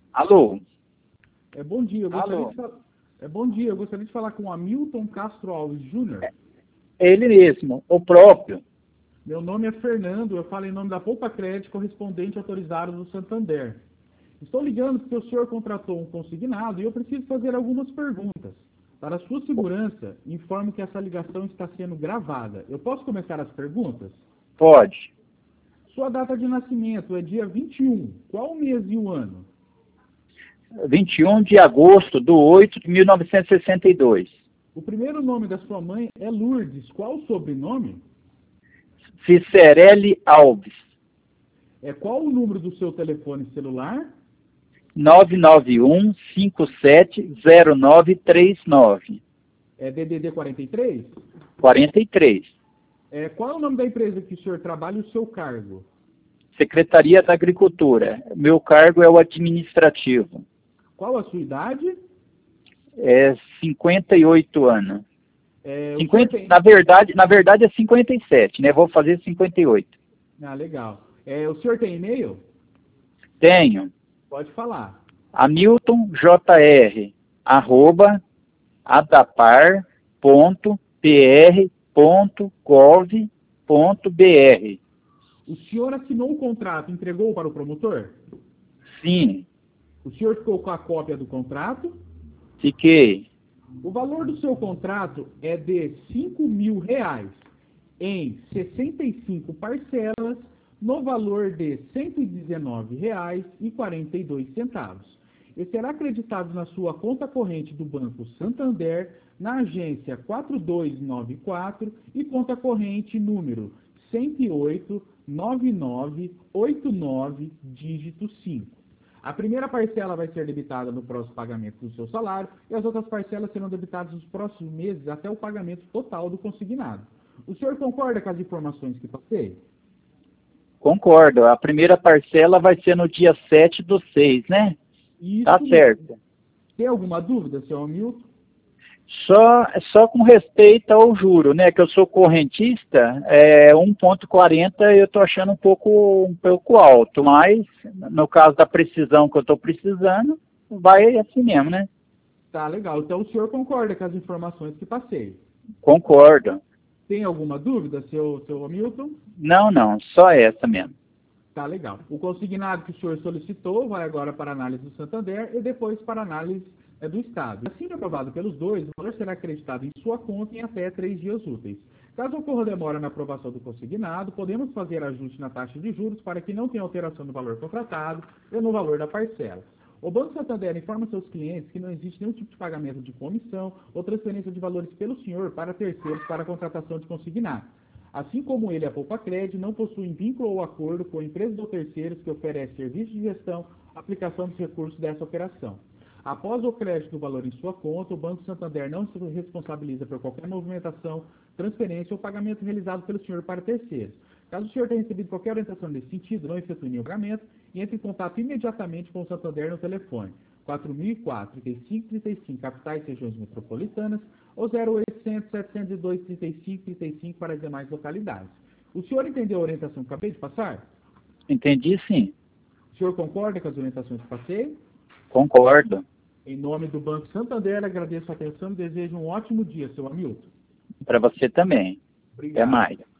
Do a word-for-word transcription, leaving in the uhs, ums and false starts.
Alô? É, bom dia, eu gostaria Alô? de falar... É, bom dia, eu gostaria de falar com o Hamilton Castro Alves Júnior. É ele mesmo, o próprio. Meu nome é Fernando, eu falo em nome da Poupa Crédito, correspondente autorizado do Santander. Estou ligando porque o senhor contratou um consignado e eu preciso fazer algumas perguntas. Para a sua segurança, informo que essa ligação está sendo gravada. Eu posso começar as perguntas? Pode. Sua data de nascimento é dia vinte e um. Qual o mês e o ano? vinte e um de agosto de oito de mil novecentos e sessenta e dois. O primeiro nome da sua mãe é Lourdes. Qual o sobrenome? Cicerelli Alves. É, qual o número do seu telefone celular? nove nove um, cinco sete zero nove três nove. É D D D quarenta e três? quarenta e três. É, qual é o nome da empresa que o senhor trabalha e o seu cargo? Secretaria da Agricultura. Meu cargo é o administrativo. Qual a sua idade? É cinquenta e oito anos. É, o senhor cinquenta, tem... na verdade, na verdade é cinquenta e sete, né? Vou fazer cinquenta e oito. Ah, legal. É, o senhor tem e-mail? Tenho. Pode falar. Hamilton Jr, arroba adapar ponto p r ponto gov ponto b r. O senhor assinou o contrato e entregou para o promotor? Sim, O senhor ficou com a cópia do contrato? fiquei. O valor do seu contrato é de cinco mil reais em sessenta e cinco parcelas no valor de cento e dezenove reais e quarenta e dois centavos. E será acreditado na sua conta corrente do Banco Santander, na agência quatro dois nove quatro e conta corrente número cento e oito, nove nove oito nove, dígito cinco. A primeira parcela vai ser debitada no próximo pagamento do seu salário e as outras parcelas serão debitadas nos próximos meses até o pagamento total do consignado. O senhor concorda com as informações que passei? Concordo. A primeira parcela vai ser no dia sete do seis, né? Isso Tá mesmo. certo. Tem alguma dúvida, senhor Hamilton? Só, só com respeito ao juro, né? Que eu sou correntista, é um ponto quarenta eu estou achando um pouco, um pouco alto, mas no caso da precisão que eu estou precisando, vai assim mesmo, né? Tá, legal. Então o senhor concorda com as informações que passei? Concordo. Tem alguma dúvida, seu, seu Hamilton? Não, não, só essa mesmo. Tá, legal. O consignado que o senhor solicitou vai agora para análise do Santander e depois para análise é, do Estado. Assim que aprovado pelos dois, o valor será acreditado em sua conta em até três dias úteis. Caso ocorra demora na aprovação do consignado, podemos fazer ajuste na taxa de juros para que não tenha alteração no valor contratado e no valor da parcela. O Banco Santander informa seus clientes que não existe nenhum tipo de pagamento de comissão ou transferência de valores pelo senhor para terceiros para a contratação de consignado. Assim como ele, a Poupa Crédito, não possui vínculo ou acordo com empresas ou terceiros que oferecem serviços de gestão, aplicação dos recursos dessa operação. Após o crédito do valor em sua conta, o Banco Santander não se responsabiliza por qualquer movimentação, transferência ou pagamento realizado pelo senhor para terceiros. Caso o senhor tenha recebido qualquer orientação nesse sentido, não efetue nenhum pagamento e entre em contato imediatamente com o Santander no telefone quatro mil e quatro, trinta e cinco, trinta e cinco, capitais e regiões metropolitanas, ou zero oitocentos, setecentos e dois, trinta e cinco, trinta e cinco para as demais localidades. O senhor entendeu a orientação que acabei de passar? Entendi, sim. O senhor concorda com as orientações que passei? Concordo. Em nome do Banco Santander, agradeço a atenção e desejo um ótimo dia, seu Hamilton. Para você também. Obrigado. Até mais.